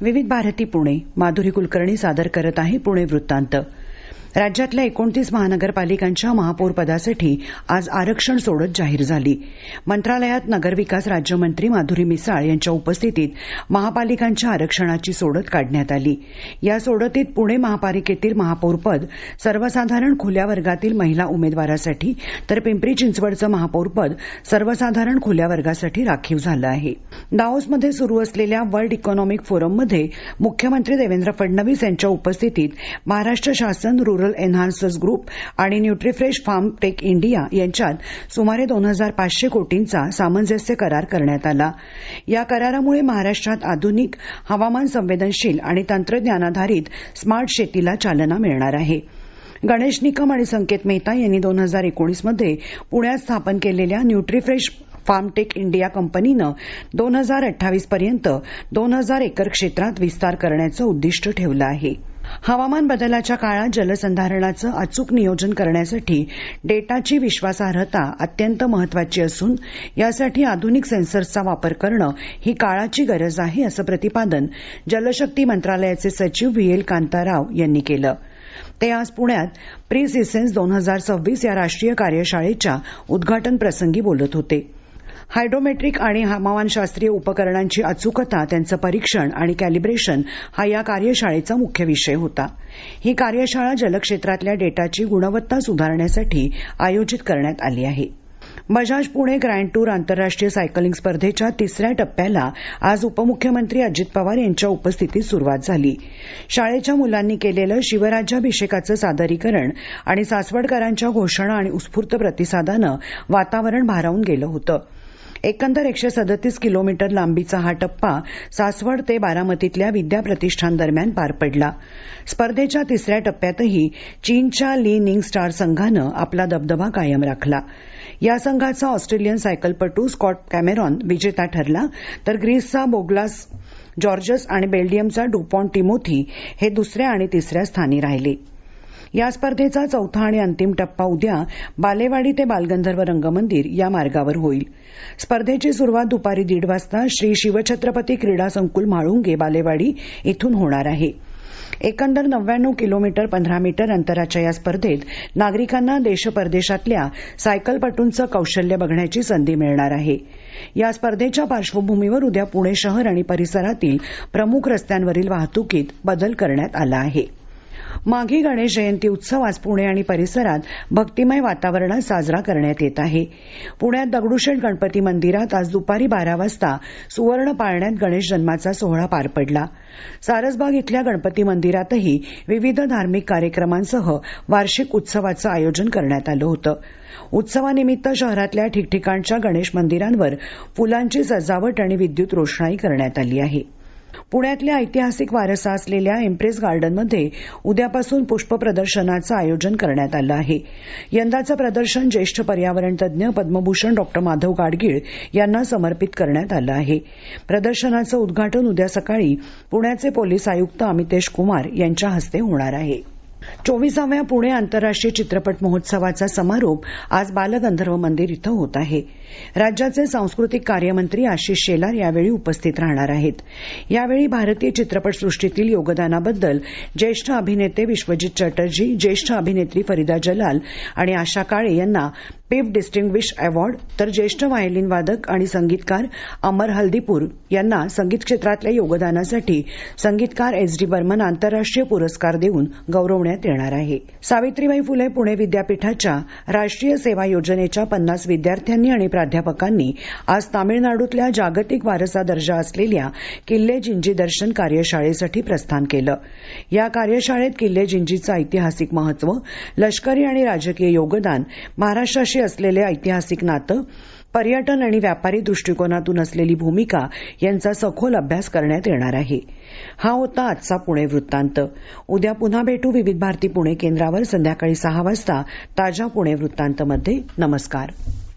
विविध भारती पुणे माधुरी कुलकर्णी सादर करत आहे पुणे वृत्तांत. राज्यातल्या 29 महानगरपालिकांच्या महापौर पदासाठी आज आरक्षण सोडत जाहीर झाली. मंत्रालयात नगरविकास राज्यमंत्री माधुरी मिसाळ यांच्या उपस्थितीत महापालिकांच्या आरक्षणाची सोडत काढण्यात आली. या सोडतीत पुणे महापालिकेतील महापौरपद सर्वसाधारण खुल्या वर्गातील महिला उमेदवारासाठी तर पिंपरी चिंचवडचं महापौरपद सर्वसाधारण खुल्या वर्गासाठी राखीव झालं आहे. दाओसमध्ये सुरू असलेल्या वर्ल्ड इकॉनॉमिक फोरममध्ये मुख्यमंत्री देवेंद्र फडणवीस यांच्या उपस्थितीत महाराष्ट्र शासन रुरल एन्हान्सर्स ग्रुप आणि न्यूट्रीफ्रेश फार्म टेक इंडिया यांच्यात सुमारे 2500 कोटींचा सामंजस्य करार करण्यात आला. या करारामुळे महाराष्ट्रात आधुनिक हवामान संवेदनशील आणि तंत्रज्ञानाधारित स्मार्ट शेतीला चालना मिळणार आहे. गणेश निकम आणि संकेत मेहता यांनी 2019 मध्ये पुण्यात स्थापन केलेल्या न्यूट्रीफ्रेश फार्मटेक इंडिया कंपनीनं 2028 पर्यंत 2000 एकर क्षेत्रात विस्तार करण्याचं उद्दिष्ट ठेवलं आहे. हवामान बदलाच्या काळात जलसंधारणाचं अचूक नियोजन करण्यासाठी डेटाची विश्वासार्हता अत्यंत महत्वाची असून यासाठी आधुनिक सेन्सर्सचा वापर करणं ही काळाची गरज आहे असं प्रतिपादन जलशक्ती मंत्रालयाचे सचिव व्ही.एल. कांताराव यांनी केलं. ते आज पुण्यात प्री सिसेन्स 2026 या राष्ट्रीय कार्यशाळेच्या उद्घाटन प्रसंगी बोलत होते. हायड्रोमेट्रिक आणि हवामानशास्त्रीय उपकरणांची अचूकता, त्यांचं परीक्षण आणि कॅलिब्रेशन हा या कार्यशाळेचा मुख्य विषय होता. ही कार्यशाळा जलक्षेत्रातल्या डेटाची गुणवत्ता सुधारण्यासाठी आयोजित करण्यात आली आहे. बजाज पुणे ग्रँड टूर आंतरराष्ट्रीय सायकलिंग स्पर्धेच्या तिसऱ्या टप्प्याला आज उपमुख्यमंत्री अजित पवार यांच्या उपस्थितीत सुरुवात झाली. शाळेच्या मुलांनी केलेलं शिवराज्याभिषेकाचं सादरीकरण आणि सासवडकरांच्या घोषणा आणि उत्स्फूर्त प्रतिसादानं वातावरण भारावून गेलं होतं. एकंदर 137 किलोमीटर लांबीचा हा टप्पा सासवड ते बारामतीतल्या विद्या प्रतिष्ठान दरम्यान पार पडला. स्पर्धेच्या तिसऱ्या टप्प्यातही चीनच्या ली निंग स्टार संघानं आपला दबदबा कायम राखला. या संघाचा ऑस्ट्रेलियन सायकलपटू स्कॉट कॅमेरॉन विजेता ठरला तर ग्रीसचा बोगलास जॉर्जस आणि बेल्जियमचा डुपॉन्ट टिमोथी हे दुसऱ्या आणि तिसऱ्या स्थानी राहिले. या स्पर्धेचा चौथा आणि अंतिम टप्पा उद्या बालेवाडी ते बालगंधर्व रंगमंदिर या मार्गावर होईल. स्पर्धेची सुरुवात दुपारी 1:30 वाजता श्री शिवछत्रपती क्रीडा संकुल म्हाळुंगे बालेवाडी इथून होणार आहे. एकंदर 99 किलोमीटर 15 मीटर अंतराच्या या स्पर्धेत नागरिकांना देश परदेशातल्या सायकलपटूंचं कौशल्य बघण्याची संधी मिळणार आहे. या स्पर्धेच्या पार्श्वभूमीवर उद्या पुणे शहर आणि परिसरातील प्रमुख रस्त्यांवरील वाहतुकीत बदल करण्यात आला आहे. माघी गणेश जयंती उत्सव आज पुणे आणि परिसरात भक्तिमय वातावरणात साजरा करण्यात येत आहे. पुण्यात दगडूशेठ गणपती मंदिरात आज दुपारी 12 वाजता सुवर्ण पाळण्यात गणेश जन्माचा सोहळा पार पडला. सारसबाग इथल्या गणपती मंदिरातही विविध धार्मिक कार्यक्रमांसह वार्षिक उत्सवाचं आयोजन करण्यात आलं होतं. उत्सवानिमित्त शहरातल्या ठिकठिकाणच्या गणेश मंदिरांवर फुलांची सजावट आणि विद्युत रोषणाई करण्यात आली आहे. पुण्यातल्या ऐतिहासिक वारसा असलेल्या एम्प्रेस गार्डनमध्ये उद्यापासून पुष्प प्रदर्शनाचं आयोजन करण्यात आलं आहे. यंदाचं प्रदर्शन ज्येष्ठ पर्यावरण तज्ज्ञ पद्मभूषण डॉ. माधव गाडगीळ यांना समर्पित करण्यात आलं आहे. प्रदर्शनाचं उद्घाटन उद्या सकाळी पुण्याचे पोलीस आयुक्त अमितेश कुमार यांच्या हस्ते होणार आहे. 24व्या पुणे आंतरराष्ट्रीय चित्रपट महोत्सवाचा समारोप आज बालगंधर्व मंदिर इथं होत आहे. राज्याचे सांस्कृतिक कार्यमंत्री आशिष शेलार यावेळी उपस्थित राहणार आहेत. यावेळी भारतीय चित्रपटसृष्टीतील योगदानाबद्दल ज्येष्ठ अभिनेते विश्वजित चटर्जी, ज्येष्ठ अभिनेत्री फरिदा जलाल आणि आशा काळे यांना पिफ डिस्टिंग्विश अवॉर्ड तर ज्येष्ठ व्हायोलिन वादक आणि संगीतकार अमर हल्दीपूर यांना संगीत क्षेत्रातल्या योगदानासाठी संगीतकार एस डी बर्मन आंतरराष्ट्रीय पुरस्कार देऊन गौरवण्यात येणार आहे. सावित्रीबाई फुले पुणे विद्यापीठाच्या राष्ट्रीय सेवा योजनेच्या 50 विद्यार्थ्यांनी आणि प्राध्यापकांनी आज तामिळनाडूतल्या जागतिक वारसा दर्जा असलेल्या किल्ले जिंजी दर्शन कार्यशाळेसाठी प्रस्थान केलं. या कार्यशाळेत किल्ले जिंजीचं ऐतिहासिक महत्व, लष्करी आणि राजकीय योगदान, महाराष्ट्राशी असलेले ऐतिहासिक नातं, पर्यटन आणि व्यापारी दृष्टिकोनातून असलेली भूमिका यांचा सखोल अभ्यास करण्यात येणार आहे. हा होता आजचा पुणे वृत्तांत. उद्या पुन्हा भेटू विविध भारती पुणे केंद्रावर संध्याकाळी 6 वाजता ताज्या पुणे वृत्तांतमध्ये. नमस्कार.